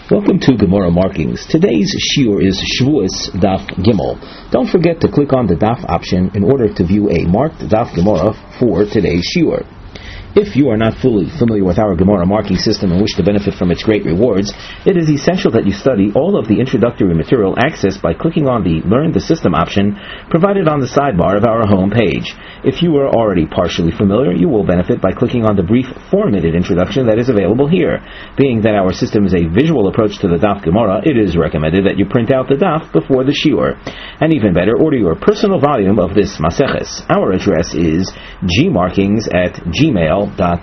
Welcome to Gemara Markings. Today's shiur is Shavuos Daf Gimel. Don't forget to click on the Daf option in order to view a marked Daf Gemara for today's shiur. If you are not fully familiar with our Gemara marking system and wish to benefit from its great rewards, it is essential that you study all of the introductory material accessed by clicking on the Learn the System option provided on the sidebar of our home page. If you are already partially familiar, you will benefit by clicking on the brief 4-minute introduction that is available here. Being that our system is a visual approach to the Daf Gemara, it is recommended that you print out the Daf before the shiur. And even better, order your personal volume of this Maseches. Our address is gmarkings@gmail.com.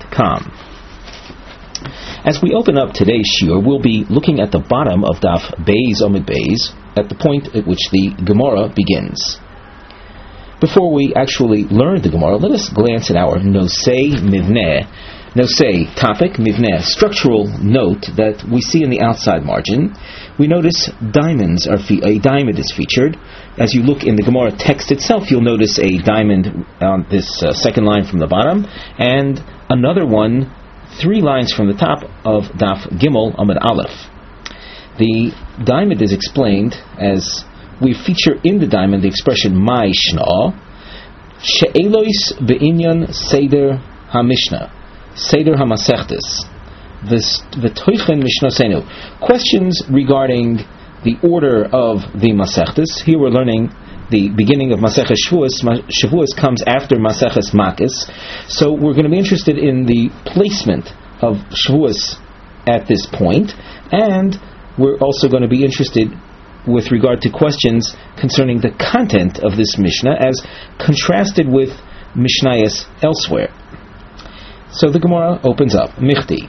As we open up today's shiur, we'll be looking at the bottom of Daf Beis Omid Beis, at the point at which the Gemara begins. Before we actually learn the Gemara, let us glance at our Nosei Mivneh. Nosei, topic, Mivneh, structural note that we see in the outside margin. We notice a diamond is featured. As you look in the Gemara text itself, you'll notice a diamond on this second line from the bottom, and another one 3 lines from the top of Daf Gimel Amud Aleph. The diamond is explained as we feature in the diamond the expression Mai Shna, She'elois be'inyan Seder HaMishnah, Seder HaMasechtes, V'toichen Mishnasenu. Questions regarding the order of the Masechtes. Here we're learning the beginning of Maseches Shavuos. Shavuos comes after Maseches Makos. So we're going to be interested in the placement of Shavuos at this point, and we're also going to be interested with regard to questions concerning the content of this Mishnah as contrasted with Mishnayos elsewhere. So the Gemara opens up. Michti.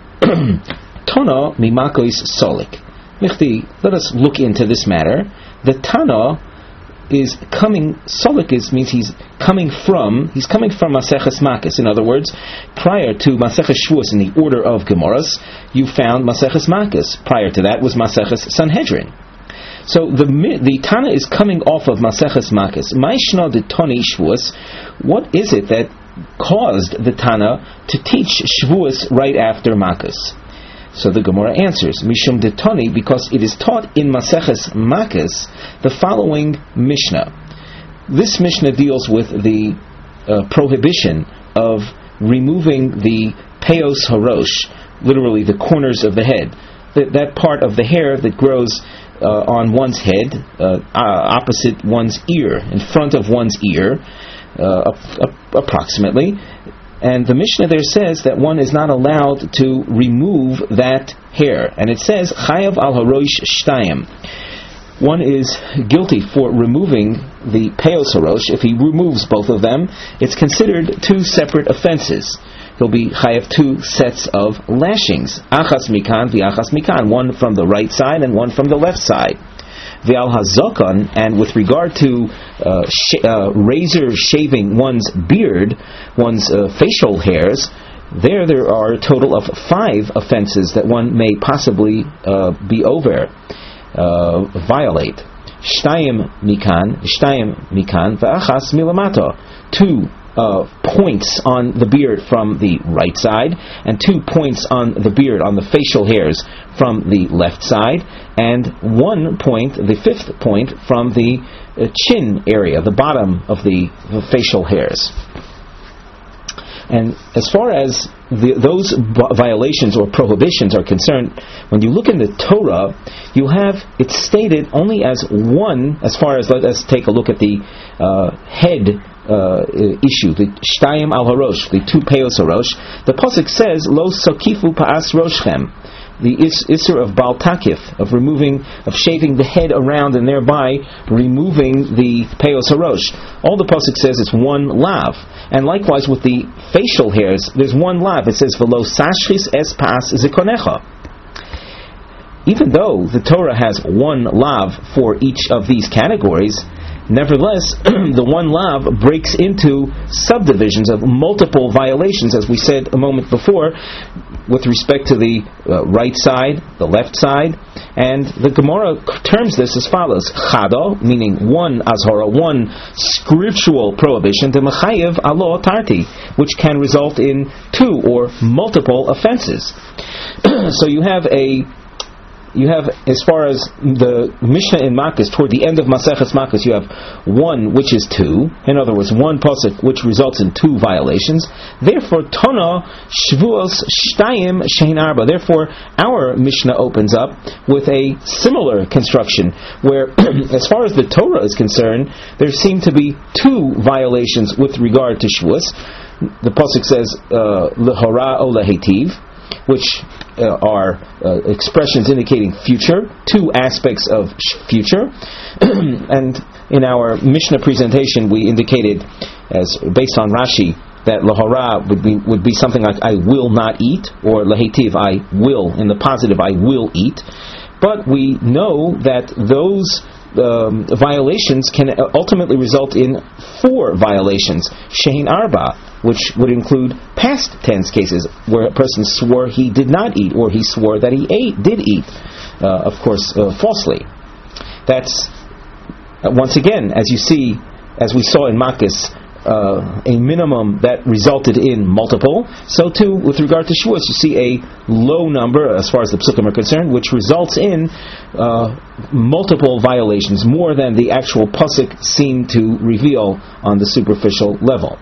Tana mimakois solik. Michti, let us look into this matter. The Tana is coming, solik means he's coming from Maseches Makos. In other words, prior to Maseches Shavuos in the order of Gemaras, you found Maseches Makos. Prior to that was Maseches Sanhedrin. So the Tana is coming off of Maseches Makos. Ma'ishna de Tani Shavuos. What is it that caused the Tana to teach Shavuos right after Makos? So the Gemara answers, Mishum de Tani, because it is taught in Maseches Makos the following Mishnah. This Mishnah deals with the prohibition of removing the Peos Harosh, literally the corners of the head, that part of the hair that grows on one's head, opposite one's ear, in front of one's ear, approximately. And the Mishnah there says that one is not allowed to remove that hair. And it says, Chayav al harosh shtayim. One is guilty for removing the peos harosh. If he removes both of them, it's considered 2 separate offenses. He'll be chayav 2 sets of lashings. Achas mikan v'achas mikan. One from the right side and one from the left side. V'al hazokon, and with regard to razor shaving one's beard, one's facial hairs, there are a total of 5 offenses that one may possibly violate. Shtayim mikan v'achas milamato. 2 points on the beard from the right side, and 2 points on the beard, on the facial hairs, from the left side, and 1 point, the 5th point, from the chin area, the bottom of the facial hairs. And as far as those violations or prohibitions are concerned, when you look in the Torah, you have it stated only as one, as far as, let us take a look at the head issue, the Shtayim al harosh, the 2 peos harosh. The pasuk says, Lo sokifu pa'as roshchem, the Isser of Baal Takif, of shaving the head around and thereby removing the peos harosh. All the pasuk says is 1 lav. And likewise with the facial hairs, there's 1 lav. It says, V'lo sashchis es pa'as zikonecha. Even though the Torah has 1 lav for each of these categories, nevertheless, the 1 lav breaks into subdivisions of multiple violations, as we said a moment before, with respect to the right side, the left side. And the Gemara terms this as follows: Chado, meaning 1 azhara, 1 scriptural prohibition, to mechayev alo tarti, which can result in 2 or multiple offenses. So you have a you have, as far as the Mishnah in Makos, toward the end of Maseches Makos, you have one which is two. In other words, one pasuk which results in two violations. Therefore, Tana Shvuos Shtayim Shein Arba. Therefore, our Mishnah opens up with a similar construction, where, as far as the Torah is concerned, there seem to be two violations with regard to Shvuos. The pasuk says Lehora o Lehetiv, which are expressions indicating future, two aspects of future. And in our Mishnah presentation, we indicated, as based on Rashi, that Lahara would be something like I will not eat, or Lehetiv, I will, in the positive, I will eat. But we know that those violations can ultimately result in four violations. Shein Arba, which would include past tense cases, where a person swore he did not eat, or he swore that he did eat, of course, falsely. That's, once again, as you see, as we saw in Makos, a minimum that resulted in multiple. So too, with regard to Shavuos, you see a low number, as far as the Psukim are concerned, which results in multiple violations, more than the actual Pasuk seemed to reveal on the superficial level.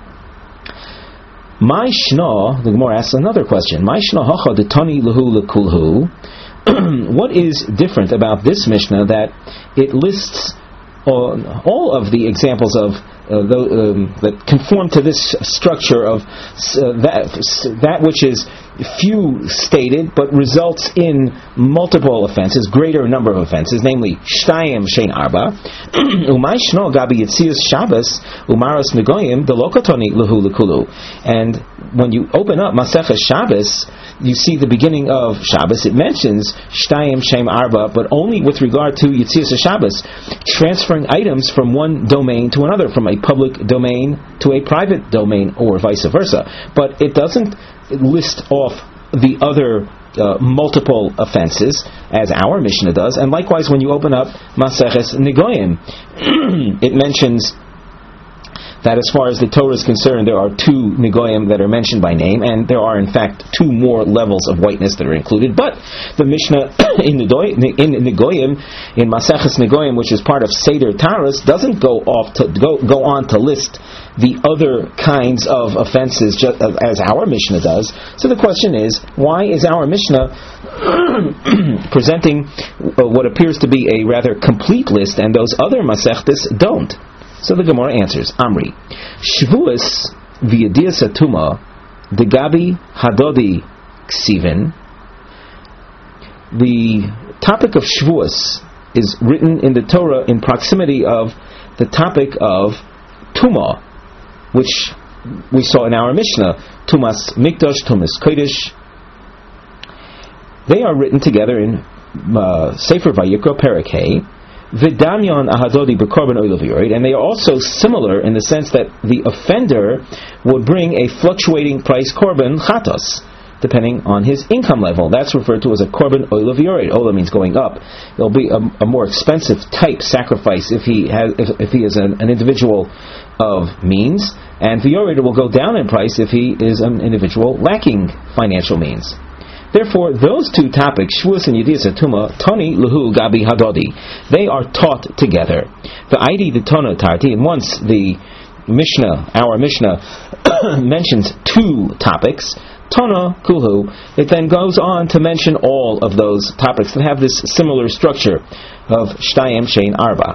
My Shna, the Gemara asks another question. My Shna hacha detani lehu lekulhu. What is different about this Mishnah that it lists all of the examples of that conform to this structure of that which is few stated but results in multiple offenses, greater number of offenses, namely Shtayim Shein Arba, Umay Shno Gabi Yitzias Shabbos Umaros Negoyim Delokotoni Lehu Lekulu. And when you open up Maseches Shabbos, you see the beginning of Shabbos, it mentions Shtayim Shein Arba, but only with regard to Yitzias Shabbos, transferring items from one domain to another, from a public domain to a private domain, or vice versa. But it doesn't list off the other multiple offenses, as our Mishnah does. And likewise, when you open up Maseches Negoyim, it mentions that as far as the Torah is concerned, there are two Negoyim that are mentioned by name, and there are in fact two more levels of whiteness that are included. But the Mishnah in Negoyim, in Maseches Negoyim, which is part of Seder Taras, doesn't go on to list the other kinds of offenses just as our Mishnah does. So the question is, why is our Mishnah presenting what appears to be a rather complete list, and those other Masechtas don't? So the Gemara answers, Amri, Shvuos v'yedias atuma degabi hadodi ksivin. The topic of Shvuos is written in the Torah in proximity of the topic of Tuma, which we saw in our Mishnah, Tumas Mikdash, Tumas Kodesh. They are written together in Sefer Vayikra Perek Hey, V'danyon ahadodi b'korban oil v'yored, and they are also similar in the sense that the offender would bring a fluctuating price korban chatos, depending on his income level. That's referred to as a korban oil v'yored. Ola means going up. It'll be a more expensive type sacrifice if he is an individual of means, and v'yored will go down in price if he is an individual lacking financial means. Therefore, those two topics, Shvuos and Yedias Atuma, Toni Lehu Gabi Hadodi, they are taught together. The Aidi the Tona Tarti, and once the Mishnah, our Mishnah, mentions two topics, Tona Kulhu, it then goes on to mention all of those topics that have this similar structure of Shtayim Shein Arba.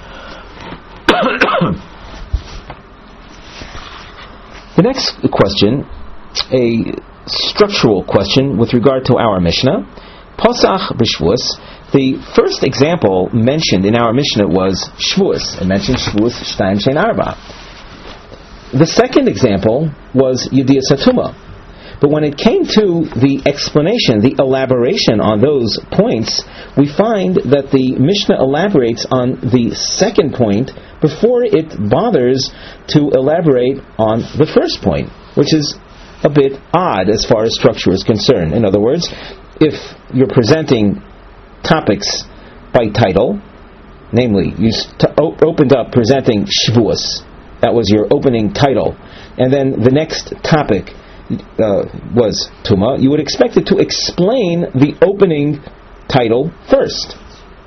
The next question, a structural question with regard to our Mishnah. Posach b'Shvuos. The first example mentioned in our Mishnah was Shvuos. It mentioned Shvuos Shtayim Shein Arba. The second example was Yedias Atuma. But when it came to the explanation, the elaboration on those points, we find that the Mishnah elaborates on the second point before it bothers to elaborate on the first point, which is a bit odd as far as structure is concerned. In other words, if you're presenting topics by title, namely, you opened up presenting Shvuos, that was your opening title, and then the next topic was Tuma, you would expect it to explain the opening title first.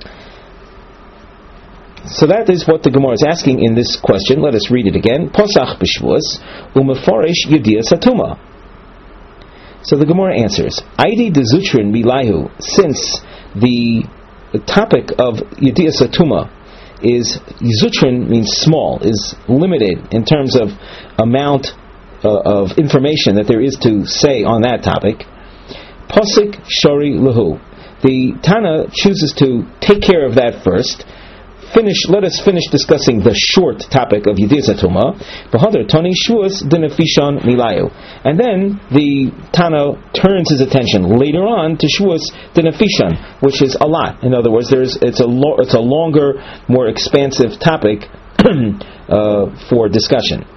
So that is what the Gemara is asking in this question. Let us read it again. Posach b'Shvuos u'meforesh Yedias Hatuma. So the Gemara answers, Aidi de Zutrin milahu, since the topic of Yedias Hatuma is, Zutrin means small, is limited in terms of amount of information that there is to say on that topic. Posik shori lahu. The Tana chooses to take care of that first. Let us finish discussing the short topic of Yedias Hatuma. Tani Shvuos Dinafishon Milayu. And then the Tana turns his attention later on to Shvuos Dinafishon, which is a lot. In other words, it's a longer, more expansive topic for discussion.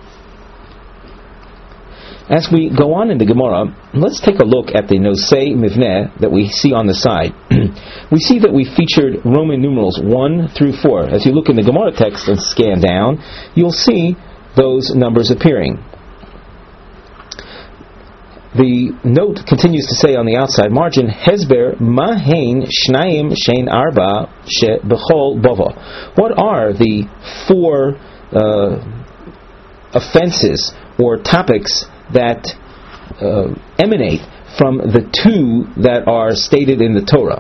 As we go on in the Gemara, let's take a look at the Nosei Mivneh that we see on the side. We see that we featured Roman numerals 1 through 4. As you look in the Gemara text and scan down, you'll see those numbers appearing. The note continues to say on the outside margin, Hezber Mahain Shnayim Shein Arba She Bechol Bova. What are the 4 offenses or topics that emanate from the 2 that are stated in the Torah?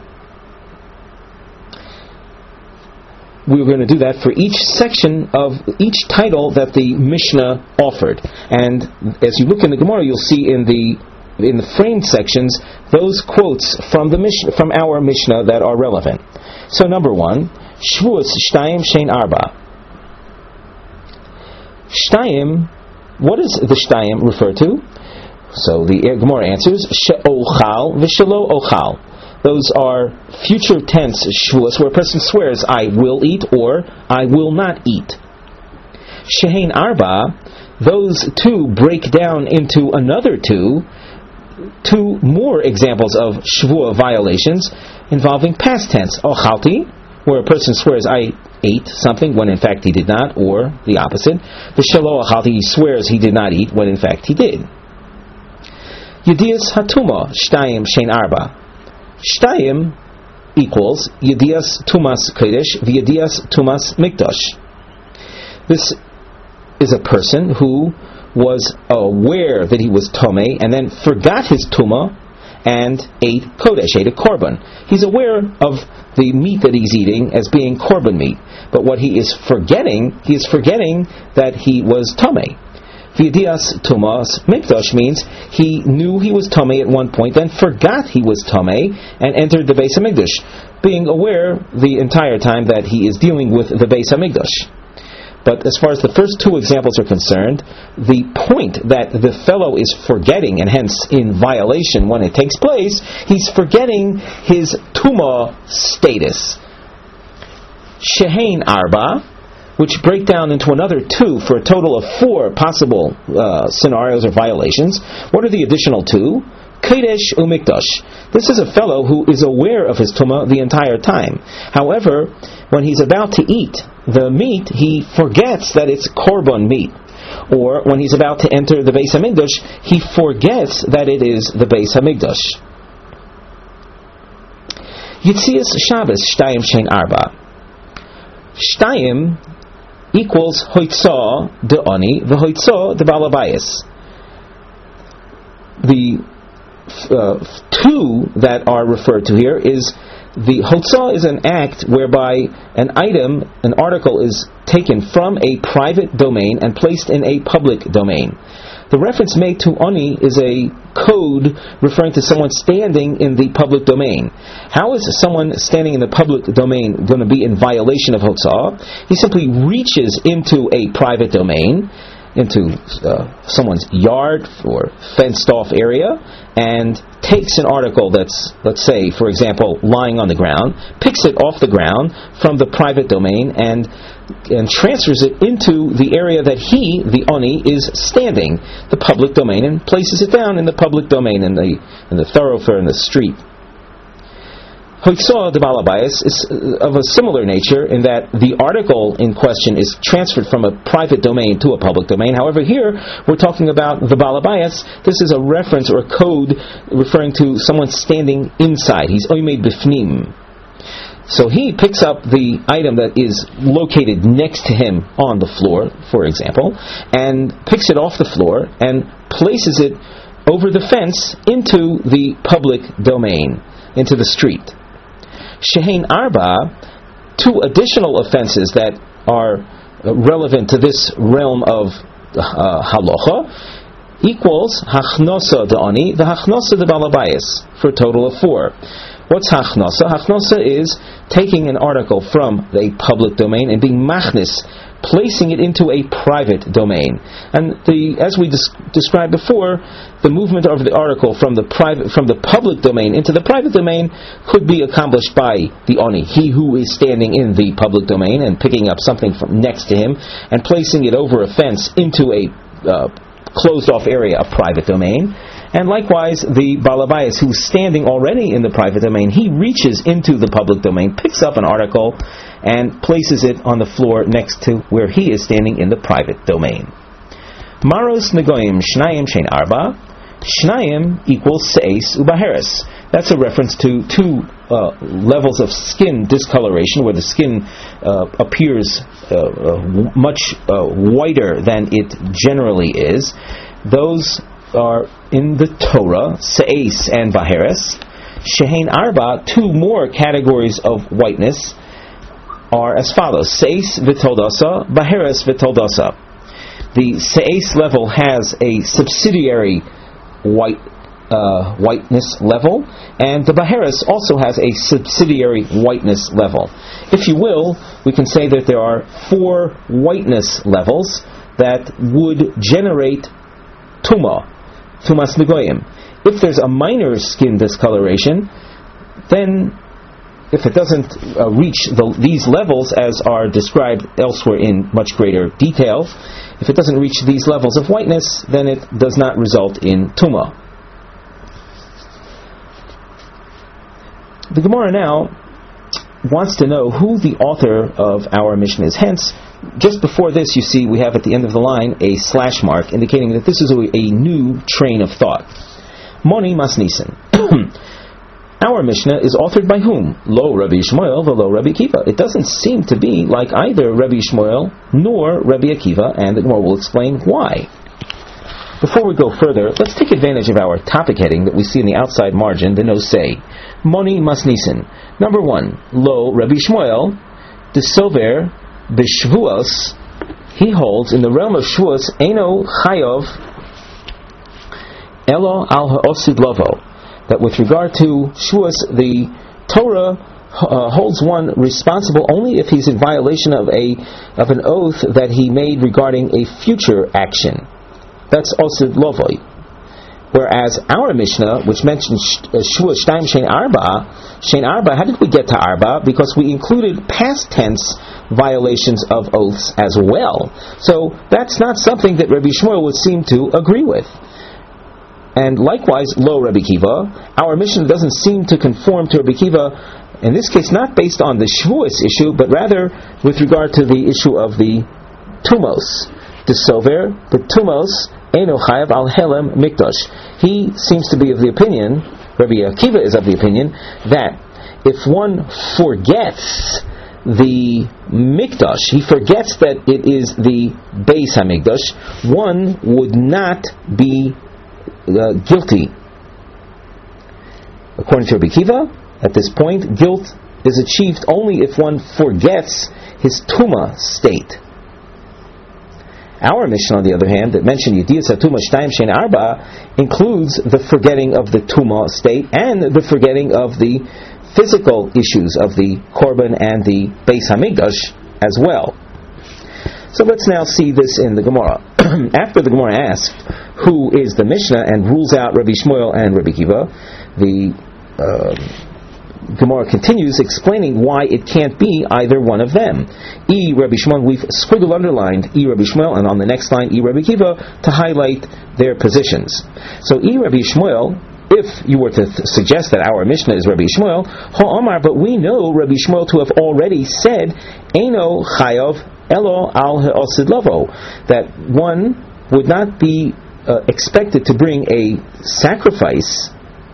We're going to do that for each section of each title that the Mishnah offered. And as you look in the Gemara, you'll see in the framed sections those quotes from our Mishnah that are relevant. So number 1, Shvuos Shtayim Shein Arba. Shtayim, what does the Shtayim refer to? So the Gemara answers, She'ochal v'shelo ochal. Those are future tense shvuos, where a person swears, I will eat or I will not eat. Shehein arba, those 2 break down into another 2 more examples of shvuah violations involving past tense. Ochalti, where a person swears, I ate something when in fact he did not, or the opposite. V'shelo ochalti, he swears he did not eat when in fact he did. Yedias Hatuma Shtayim Shein Arba. Shtayim equals Yedias Tumas Kodesh v'Yedias Tumas Mikdash. This is a person who was aware that he was Tomei and then forgot his Tuma and ate Kodesh, ate a Korban. He's aware of the meat that he's eating as being Korban meat, but what he is forgetting that he was Tomei. V'Yedias Tumas Mikdash means he knew he was Tomei at one point, then forgot he was Tomei, and entered the Beis HaMikdash, being aware the entire time that he is dealing with the Beis HaMikdash. But as far as the first 2 examples are concerned, the point that the fellow is forgetting, and hence in violation when it takes place, he's forgetting his Tumah status. Shehein Arba, which break down into another 2 for a total of 4 possible scenarios or violations. What are the additional 2? Kodesh u'Mikdash. This is a fellow who is aware of his tumah the entire time. However, when he's about to eat the meat, he forgets that it's korban meat. Or when he's about to enter the Beis HaMikdash, he forgets that it is the Beis HaMikdash. Yitzias Shabbos Shtayim Shein Arba. Shtayim equals hoitzah de oni v'hoitzah de balabayas. The 2 that are referred to here is the hotzah is an act whereby an item, an article is taken from a private domain and placed in a public domain. The reference made to oni is a code referring to someone standing in the public domain. How is someone standing in the public domain going to be in violation of hotzah? He simply reaches into a private domain, into someone's yard or fenced off area, and takes an article that's, let's say, for example, lying on the ground, picks it off the ground from the private domain and transfers it into the area that he, the oni, is standing, the public domain, and places it down in the public domain, in the thoroughfare, in the street. Hoitsoa de Balabayas is of a similar nature in that the article in question is transferred from a private domain to a public domain. However, here we're talking about the Balabayas. This is a reference or a code referring to someone standing inside. He's oimed bifnim. So he picks up the item that is located next to him on the floor, for example, and picks it off the floor and places it over the fence into the public domain, into the street. Shehein Arba, two additional offenses that are relevant to this realm of halacha, equals hachnosa de ani, the hachnosa de balabayas, for a total of 4. What's hachnosa? Hachnosa is taking an article from a public domain and being machnis, placing it into a private domain. And as we described before, the movement of the article from the public domain into the private domain could be accomplished by the oni, he who is standing in the public domain and picking up something from next to him and placing it over a fence into a closed-off area, a private domain. And likewise, the balabayas who's standing already in the private domain, he reaches into the public domain, picks up an article, and places it on the floor next to where he is standing in the private domain. Maros negoyim shnayim shein arba. Shnayim equals seis ubaheres. That's a reference to 2 levels of skin discoloration, where the skin appears much whiter than it generally is. Those are in the Torah, seis and baheres. Shehein arba, 2 more categories of whiteness are as follows: seis v'toldasa, baheres v'toldasa. The seis level has a subsidiary whiteness level, and the baheres also has a subsidiary whiteness level. If you will, we can say that there are 4 whiteness levels that would generate tumas negoyim. If there's a minor skin discoloration, then if it doesn't reach these levels as are described elsewhere in much greater detail, if it doesn't reach these levels of whiteness, then it does not result in tuma. The Gemara now wants to know who the author of our Mishnah is. Hence, just before this, you see we have at the end of the line a slash mark indicating that this is a new train of thought. Moni Masnisen. Our Mishnah is authored by whom? Lo Rabbi Shmuel, velo Rabbi Akiva. It doesn't seem to be like either Rabbi Shmuel nor Rabbi Akiva, and the Gemara will explain why. Before we go further, let's take advantage of our topic heading that we see in the outside margin, the no-say. Moni Masnisen. Number 1, Lo Rabbi Shmuel, Desover B'Shvuos, he holds in the realm of Shvuos, Eino Chayov Elo Al Ha'osid Lovo, that with regard to Shvuos, the Torah holds one responsible only if he's in violation of an oath that he made regarding a future action. That's Osid Lovoi. Whereas our Mishnah, which mentions Shvuos Shtaim Shein Arba, how did we get to Arba? Because we included past tense violations of oaths as well. So that's not something that Rabbi Shmuel would seem to agree with. And likewise, Lo Rabbi Kiva, our Mishnah doesn't seem to conform to Rabbi Kiva, in this case not based on the Shavuos issue, but rather with regard to the issue of the Tumos. The Sover, the Tumos, Eino Chayav al Helem Mikdash. He seems to be of the opinion, Rabbi Akiva is of the opinion, that if one forgets the Mikdash, he forgets that it is the Beis HaMikdash, one would not be guilty. According to Rabbi Akiva, at this point, guilt is achieved only if one forgets his Tuma state. Our Mishnah, on the other hand, that mentioned Yediyas HaTuma Shtayim Shein Arba, includes the forgetting of the Tuma state and the forgetting of the physical issues of the Korban and the Beis HaMikdash as well. So let's now see this in the Gemara. After the Gemara asked who is the Mishnah and rules out Rabbi Shmuel and Rabbi Akiva, the Gemara continues explaining why it can't be either one of them. E Rabbi Shmuel, we've squiggle underlined E Rabbi Shmuel, and on the next line E Rabbi Akiva to highlight their positions. So E Rabbi Shmuel if you were to suggest that our Mishnah is Rabbi Shmuel, Ha'amar, but we know Rabbi Shmuel to have already said, Eino Chayav Elo Al Ha'osid Lavo, that one would not be expected to bring a sacrifice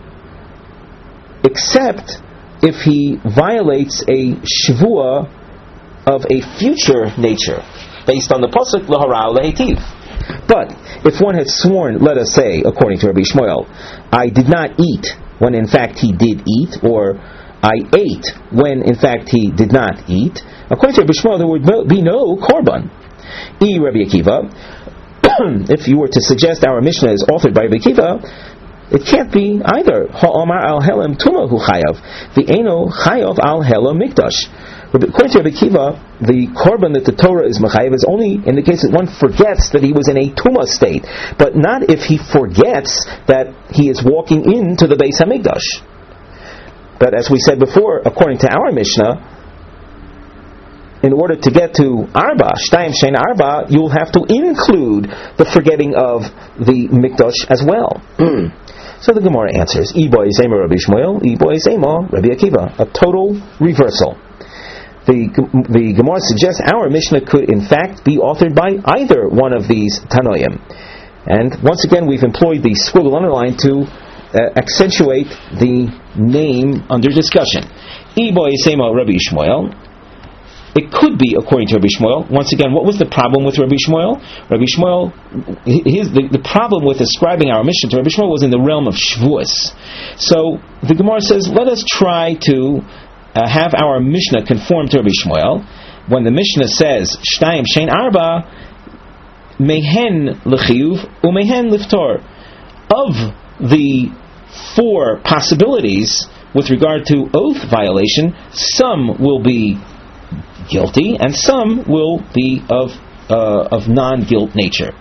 except if he violates a shvua of a future nature, based on the pasuk L'hara Lehetiv. But if one had sworn, let us say, according to Rabbi Shmuel, I did not eat when in fact he did eat, or I ate when in fact he did not eat, according to Rabbi Shmuel there would be no korban. Rabbi Akiva, if you were to suggest our Mishnah is authored by Rabbi Akiva, it can't be either. Ha'omar al helam tuma hu chayav, the eno chayav al helam mikdash. According to Rabbi Akiva, the korban that the Torah is mechayev is only in the case that one forgets that he was in a tuma state, but not if he forgets that he is walking into the Beis Hamikdash. But as we said before, according to our Mishnah, in order to get to Arba, Shtayim Shein Arba, you'll have to include the forgetting of the Mikdash as well. So the Gemara answers, Iboy Zema Rabbi Shmuel, Iboy Zema Rabbi Akiva. A total reversal. The Gemara suggests our Mishnah could in fact be authored by either one of these Tanoim. And once again we've employed the squiggle underline to accentuate the name under discussion. Iboy Zema Rabbi Shmuel. It could be, according to Rabbi Shmuel. Once again, what was the problem with Rabbi Shmuel? Rabbi Shmuel, the problem with ascribing our Mishnah to Rabbi Shmuel was in the realm of Shavuos. So the Gemara says, let us try to have our Mishnah conform to Rabbi Shmuel. When the Mishnah says, Shtayim Shein Arba, Mehen L'chiyuv, Umehen Liftor. Of the four possibilities with regard to oath violation, some will be guilty, and some will be of non-guilt nature.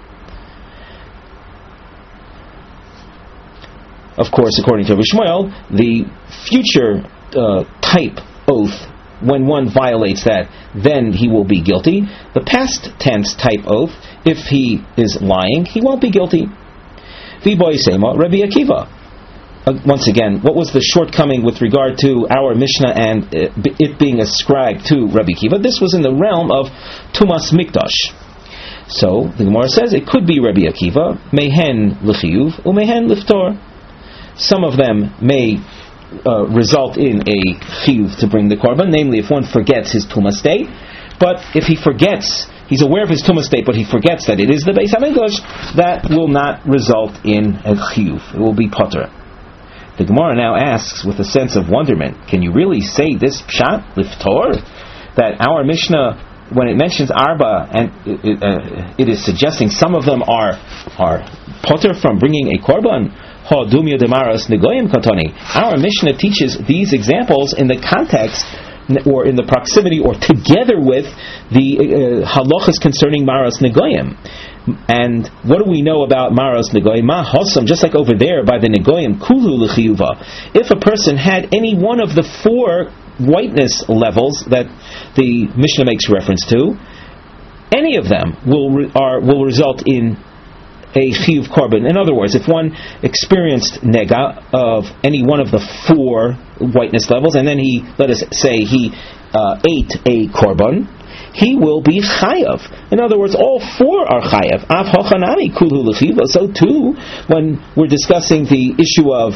Of course, according to Rabbi Shmuel, the future type oath, when one violates that, then he will be guilty. The past tense type oath, if he is lying, he won't be guilty. V'boy Sema Rabbi Akiva. Once again, what was the shortcoming with regard to our Mishnah and it being ascribed to Rabbi Akiva? This was in the realm of Tumas Mikdash. So, the Gemara says, it could be Rabbi Akiva, Mehen L'chiyuv, Umehen Liftor. Some of them may result in a chiyuv to bring the korban, namely if one forgets his Tumah state. But if he forgets, he's aware of his Tumah state, but he forgets that it is the Beis HaMikdash, that will not result in a chiyuv. It will be potter. The Gemara now asks with a sense of wonderment, can you really say this pshat, liftor? That our Mishnah, when it mentions arba, and it is suggesting some of them are potter from bringing a korban. Ha dumya demaras negoyim katoni. Our Mishnah teaches these examples in the context or in the proximity or together with the halachas concerning maras negoyim. And what do we know about maros negoyim? Ma hosam, just like over there by the negoyim, kulu l'chiyuva. If a person had any one of the four whiteness levels that the Mishnah makes reference to, any of them will result in a chiyuv korban. In other words, if one experienced nega of any one of the four whiteness levels, and then he, let us say, he ate a korban, he will be chayav. In other words, all four are chayav. Av hochanami kulhu l'chiva. So too, when we're discussing the issue of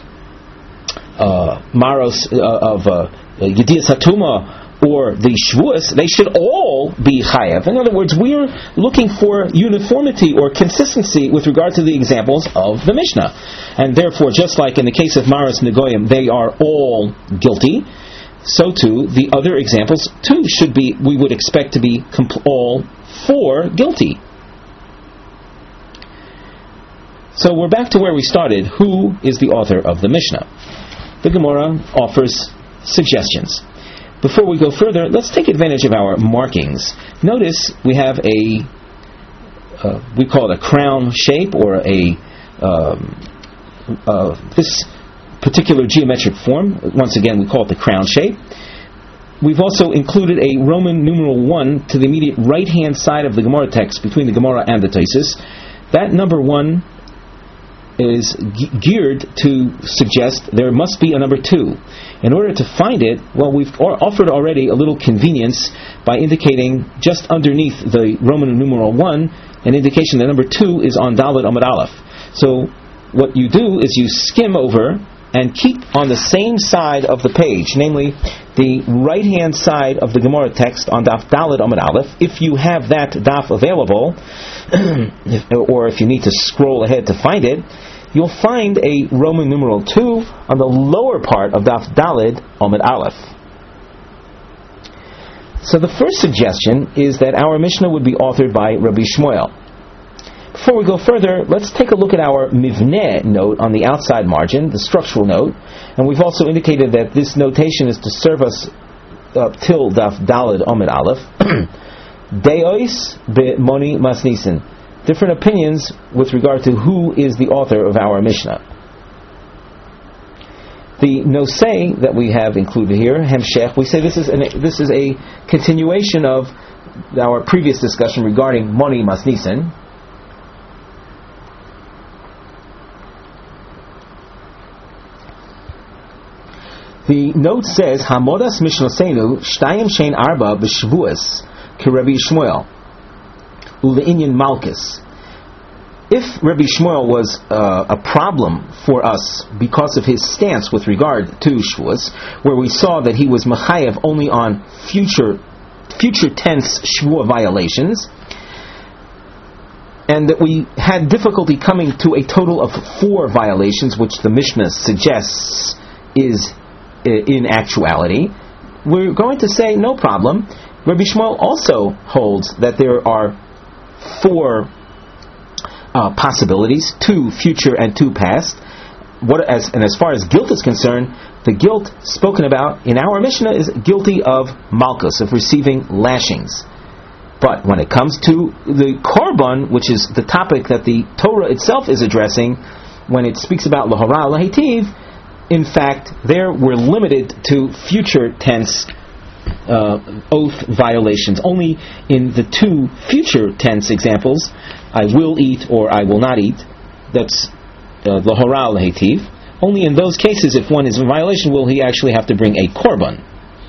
maros of yediyas hatuma or the shvuas, they should all be chayav. In other words, we're looking for uniformity or consistency with regard to the examples of the Mishnah, and therefore, just like in the case of maros negoyim, they are all guilty. So too, the other examples too should be, we would expect to be all four guilty. So we're back to where we started. Who is the author of the Mishnah? The Gemara offers suggestions. Before we go further, let's take advantage of our markings. Notice we have we call it a crown shape, or this particular geometric form. Once again, we call it the crown shape. We've also included a Roman numeral 1 to the immediate right-hand side of the Gemara text between the Gemara and the Tosfos. That number 1 is geared to suggest there must be a number 2. In order to find it, well, we've offered already a little convenience by indicating just underneath the Roman numeral 1 an indication that number 2 is on Dalet Amud Aleph. So what you do is you skim over and keep on the same side of the page, namely the right-hand side of the Gemara text on Daf Dalet Amud Aleph. If you have that Daf available, or if you need to scroll ahead to find it, you'll find a Roman numeral 2 on the lower part of Daf Dalet Amud Aleph. So the first suggestion is that our Mishnah would be authored by Rabbi Shmuel. Before we go further, let's take a look at our Mivneh note on the outside margin, the structural note, and we've also indicated that this notation is to serve us till Daf Dalet Amud Aleph. Deois be Moni Masnisen. Different opinions with regard to who is the author of our Mishnah. The nosei that we have included here, Hemshech, we say this is a continuation of our previous discussion regarding Moni Masnisen. The note says, Hamodas Mishnasenu Shtayim Shein Arba B'Shvuas Rabbi Shmuel Ule'inyan Malkus. If Rabbi Shmuel was a problem for us because of his stance with regard to Shvuas, where we saw that he was Mechayev only on future tense Shvua violations, and that we had difficulty coming to a total of 4 violations, which the Mishnah suggests is in actuality, we're going to say no problem. Rabbi Shmuel also holds that there are 4 possibilities, 2 future and 2 past. As far as guilt is concerned, the guilt spoken about in our Mishnah is guilty of malchus, of receiving lashings. But when it comes to the korban, which is the topic that the Torah itself is addressing, when it speaks about lahara lahitiv, in fact, there we're limited to future tense oath violations. Only in the 2 future tense examples, I will eat or I will not eat, that's lahara lahitiv. Only in those cases, if one is in violation, will he actually have to bring a korban.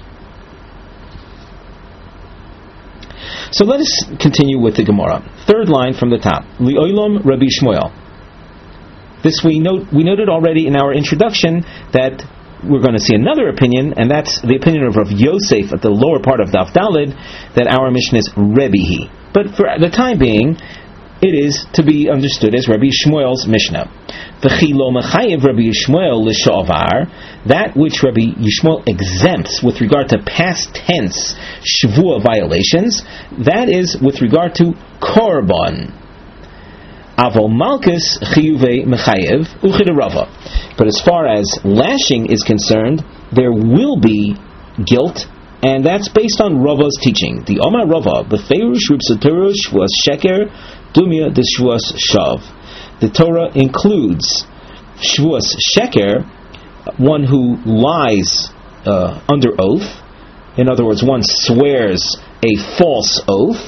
So let us continue with the Gemara. 3rd line from the top. Li'olam Rabbi Shmuel. This we noted already in our introduction that we're going to see another opinion, and that's the opinion of Rav Yosef at the lower part of Daf Daled, that our Mishnah is Rebihi. But for the time being, it is to be understood as Rabbi Shmuel's Mishnah. V'chi lo mechayev Rabbi Yishmael l'sha'avar, that which Rabbi Yishmael exempts with regard to past tense Shavua violations, that is with regard to korban. Avol malchus chiyuvei mechayev uchidarava. But as far as lashing is concerned, there will be guilt, and that's based on Rava's teaching. The Omar Rava, b'feirush ribsaturush was sheker dumya d'shvuas shav. The Torah includes shvuas sheker, one who lies under oath. In other words, one swears a false oath,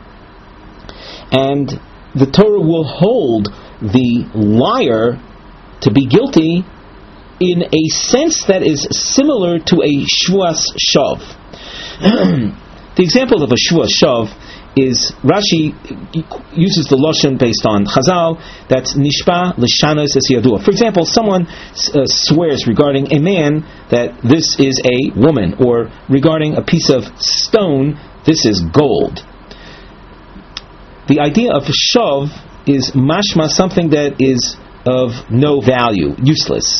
and the Torah will hold the liar to be guilty in a sense that is similar to a shvuas shav. The example of a shvuas shav is, Rashi uses the lashon based on Chazal, that's nishpa l'shanos es yadua. For example, someone swears regarding a man that this is a woman, or regarding a piece of stone, this is gold. The idea of shav is mashma, something that is of no value, useless.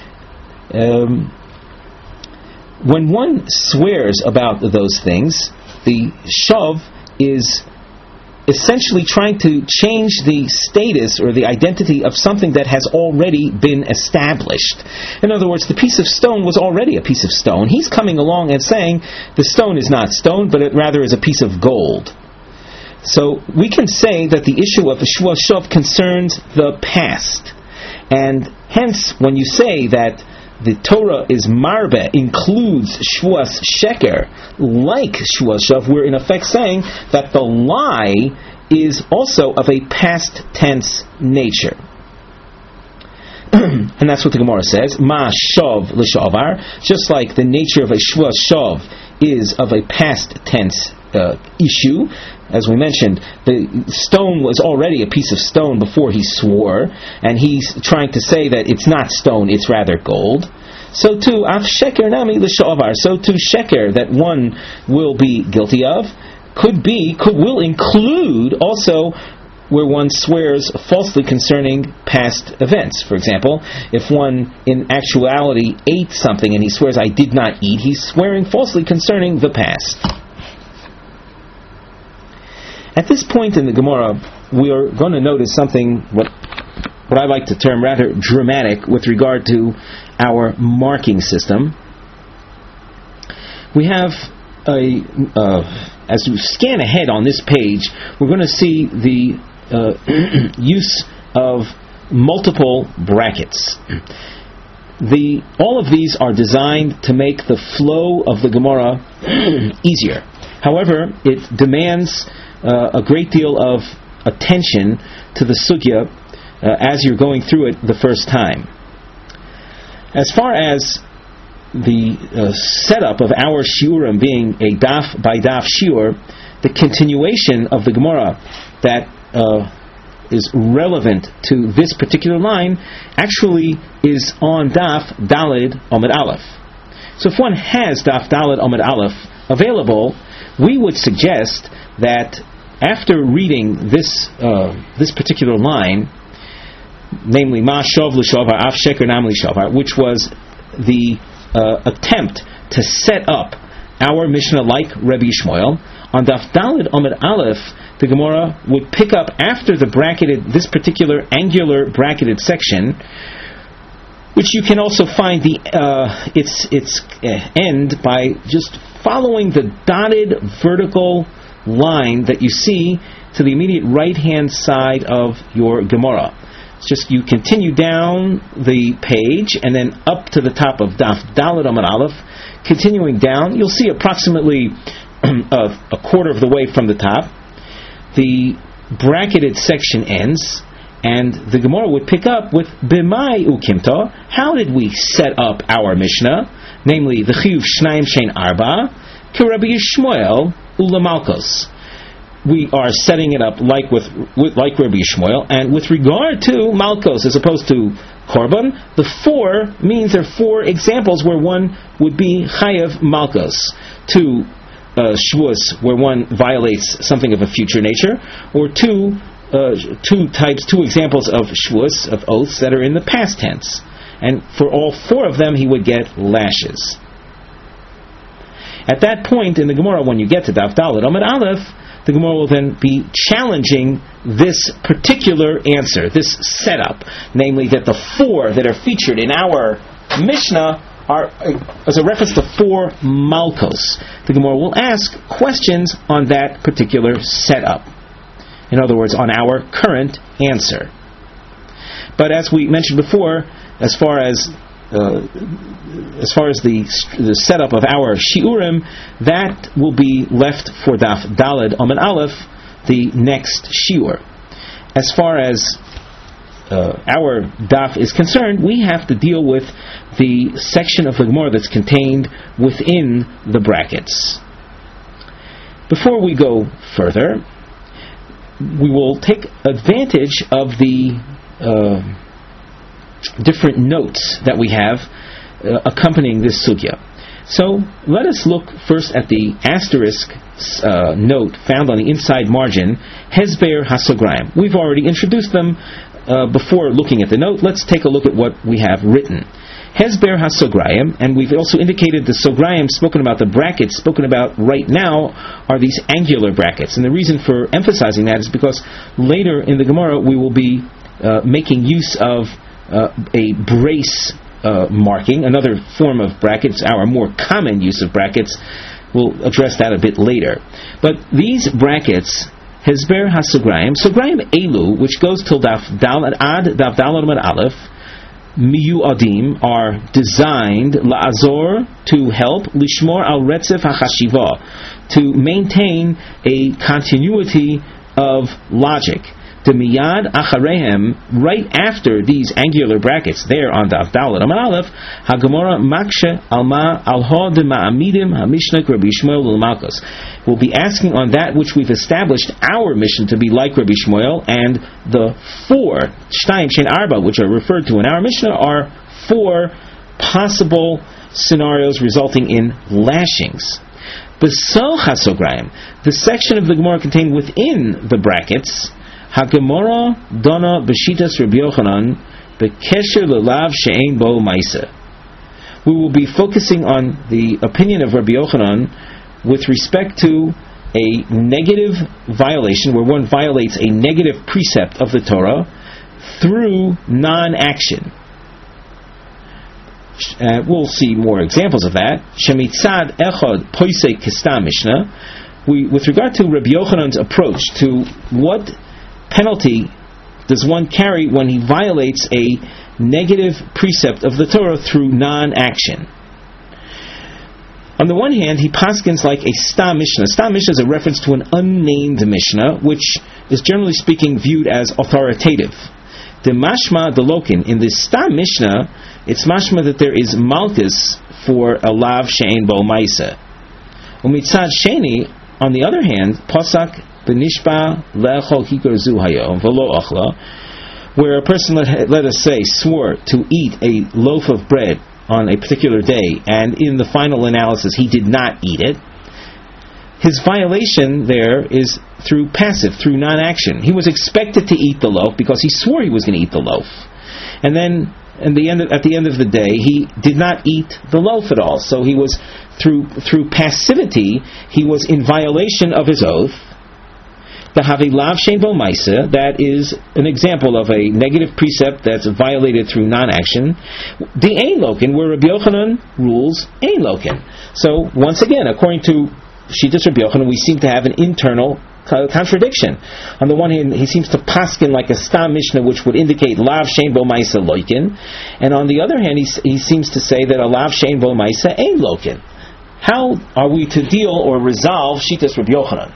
When one swears about those things, the shav is essentially trying to change the status or the identity of something that has already been established. In other words, the piece of stone was already a piece of stone. He's coming along and saying the stone is not stone, but it rather is a piece of gold. So we can say that the issue of the shvuas shav concerns the past, and hence when you say that the Torah is marbe, includes shvuas sheker like shvuas shav, we're in effect saying that the lie is also of a past tense nature. And that's what the Gemara says. Ma shov l'shavar. Just like the nature of a shvua shov is of a past tense issue. As we mentioned, the stone was already a piece of stone before he swore, and he's trying to say that it's not stone, it's rather gold. So too, af sheker nami l'shavar. So too, sheker that one will be guilty of will include also where one swears falsely concerning past events. For example, if one in actuality ate something and he swears, I did not eat, he's swearing falsely concerning the past. At this point in the Gemara, we are going to notice something, what I like to term rather dramatic, with regard to our marking system. We have as you scan ahead on this page, we're going to see the use of multiple brackets. All of these are designed to make the flow of the Gemara easier. However, it demands a great deal of attention to the sugya as you're going through it the first time. As far as the setup of our shiurim being a daf by daf shiur, the continuation of the Gemara that is relevant to this particular line actually is on daf dalid amud aleph. So if one has daf dalid amud aleph available, we would suggest that after reading this particular line, namely ma shov l'shavar af sheker nam l'shavar, which was the attempt to set up our Mishnah like Rabbi Yishmael, on daf dalid amud aleph, the Gemara would pick up after this particular angular bracketed section, which you can also find its end by just following the dotted vertical line that you see to the immediate right-hand side of your Gemara. It's just you continue down the page and then up to the top of daf dalid amud aleph. Continuing down, you'll see approximately a quarter of the way from the top, the bracketed section ends, and the Gemara would pick up with B'mai ukimta. How did we set up our Mishnah? Namely, the chiyuv shnayim shein arba, k'Rabbi Yishmael ulamalkos. We are setting it up like Rabbi Yishmael, and with regard to malkos as opposed to korban, the 4 means there are 4 examples where one would be chayav malkos. 2 shvuos where one violates something of a future nature, or 2 examples of shvuos, of oaths that are in the past tense. And for all 4 of them, he would get lashes. At that point in the Gemara, when you get to daf dalid amud aleph, the Gemara will then be challenging this particular answer, this setup, namely that the 4 that are featured in our Mishnah are as a reference to 4 malkos. The Gemara will ask questions on that particular setup. In other words, on our current answer. But as we mentioned before, as far as the setup of our shiurim, that will be left for daf dalid amud aleph, the next shiur. As far as our daf is concerned, we have to deal with the section of the Gemara that's contained within the brackets. Before we go further, we will take advantage of the different notes that we have accompanying this sugya. So let us look first at the asterisk note found on the inside margin, Hezber HaSograim. We've already introduced them before looking at the note. Let's take a look at what we have written. Hezber HaSograim, and we've also indicated the Sograim spoken about, the brackets spoken about right now, are these angular brackets. And the reason for emphasizing that is because later in the Gemara we will be making use of a brace marking, another form of brackets, our more common use of brackets. We'll address that a bit later. But these brackets, Hezber HaSograim, Sograim Elu, which goes till daf dalid amud aleph, miyuadim, are designed la'azor, to help, lishmor al retzef hachashiva, to maintain a continuity of logic, Demiyad acharehem, right after these angular brackets there on the Dalet Amud Aleph, Hagemara makshe alma alha de ma'amidim hamishna Rabbi Shmuel l'malkos. We'll be asking on that which we've established our mission to be like Rabbi Shmuel, and the 4 shtayim shein arba which are referred to in our Mishnah are 4 possible scenarios resulting in lashings. Besol hasograim, the section of the Gemara contained within the brackets, Hagemara dona b'shitas Rabbi Yochanan b'kesher lelav she'ein bo ma'isa. We will be focusing on the opinion of Rabbi Yochanan with respect to a negative violation, where one violates a negative precept of the Torah through non-action. We'll see more examples of that. Shemitzad echad poisei kistam Mishnah. With regard to Rabbi Yochanan's approach to what penalty does one carry when he violates a negative precept of the Torah through non-action. On the one hand, he paskins like a Stam Mishnah. Stam Mishnah is a reference to an unnamed Mishnah, which is generally speaking viewed as authoritative. The mashma delokin, in the Stam Mishnah, it's mashma that there is malchus for a lav she'ein bo ma'isa. Umitzad sheni, on the other hand, pasak b'nishba le'echol kikor zu hayom v'lo achla, where a person, let us say, swore to eat a loaf of bread on a particular day, and in the final analysis he did not eat it, his violation there is through passive, through non-action. He was expected to eat the loaf because he swore he was going to eat the loaf, and then at the end of the day he did not eat the loaf at all. So he was through passivity, he was in violation of his oath. The Havi Lav Shein Bo Maisa, that is an example of a negative precept that's violated through non-action. The Ein Lokin, where Rabbi Yochanan rules Ein Lokin. So once again, according to Shittas Rabbi Yochanan, we seem to have an internal contradiction. On the one hand, he seems to paskin like a Stam Mishnah, which would indicate Lav Shein Bo Maisa Loikin, and on the other hand, he seems to say that a Lav Shein Bo Maisa Ein Lokin. How are we to deal or resolve Shittas Rabbi Yochanan?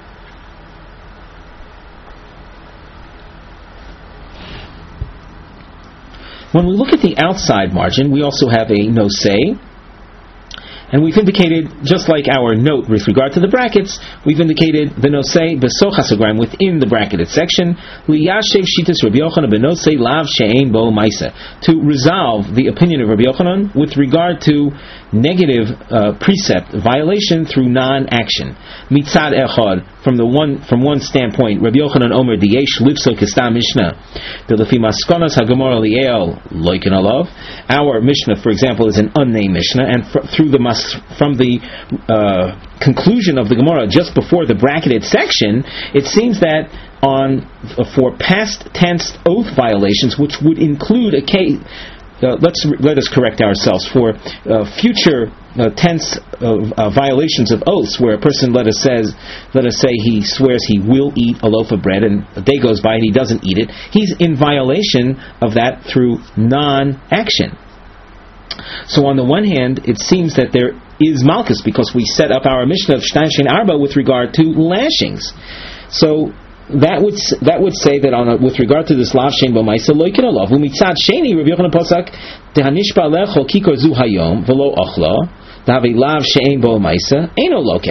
When we look at the outside margin, we also have a nosei, and we've indicated, just like our note with regard to the brackets, we've indicated the nosei besochasogram within the bracketed section, liyashev shitas Rabbi Yochanan benosei lav she'ein bo maisa, to resolve the opinion of Rabbi Yochanan with regard to negative precept violation through non-action. Mitzad echad, from one standpoint, Rabbi Yochanan Omer diyesh lipso kistam Mishnah, b'lefi maskonas hagemara liel loiken alav. Our Mishnah, for example, is an unnamed Mishnah, and from the conclusion of the Gemara just before the bracketed section, it seems that for past tense oath violations, which would include a case. Let us correct ourselves. For future tense violations of oaths, where a person, let us say he swears he will eat a loaf of bread, and a day goes by and he doesn't eat it, he's in violation of that through non-action. So on the one hand, it seems that there is malchus, because we set up our Mishnah of Shtayim Shein Arba with regard to lashings. So that would say that with regard to this lav shein bo ma'isa loiken alav umitzad sheni Rabbi Yochanan pasak dehanishba lechol kikor zu hayom v'lo achla dahavi lav shein bo ma'isa eino loke.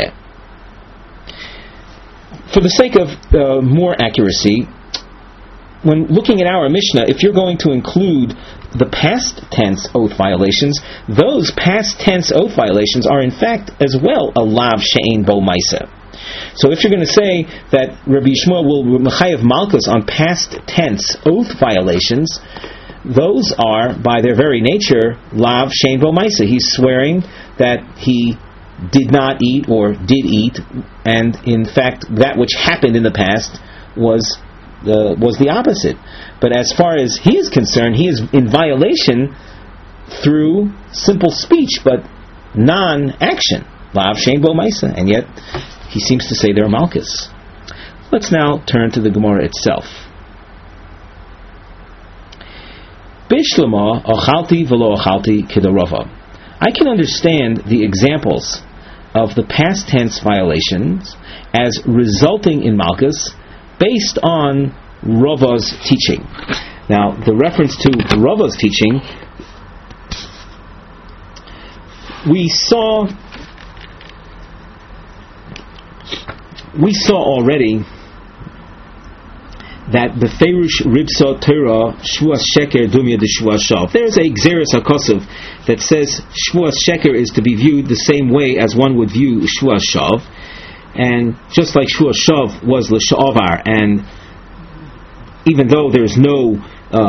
For the sake of more accuracy, when looking at our Mishnah, if you're going to include the past tense oath violations, those past tense oath violations are in fact as well a lav shein bo ma'isa. So if you're going to say that Rabbi Shmuel will mechayev malchus on past tense oath violations, those are, by their very nature, lav shein bo ma'isa. He's swearing that he did not eat or did eat, and in fact that which happened in the past was the opposite. But as far as he is concerned, he is in violation through simple speech, but non-action. Lav shein bo ma'isa, and yet he seems to say they're malchus. Let's now turn to the Gemara itself. Bishlama achalti v'lo achalti kedarava. I can understand the examples of the past tense violations as resulting in malchus based on Rava's teaching. Now, the reference to Rava's teaching, we saw already that the Ferush Ribsa Torah Shvuas Sheker Dumya de Shvuas Shav. There's a Gzeres HaKosov that says Shvuas Sheker is to be viewed the same way as one would view Shvuas Shav, and just like Shvuas Shav was L'Sha'avar, and even though there's no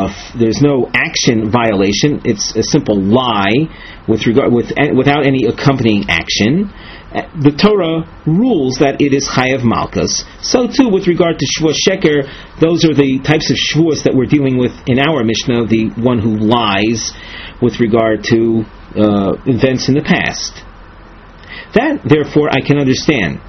action violation, it's a simple lie without any accompanying action. The Torah rules that it is Chayav Malkus. So too with regard to Shvuas Sheker, those are the types of Shvuas that we're dealing with in our Mishnah, the one who lies with regard to events in the past. That, therefore, I can understand.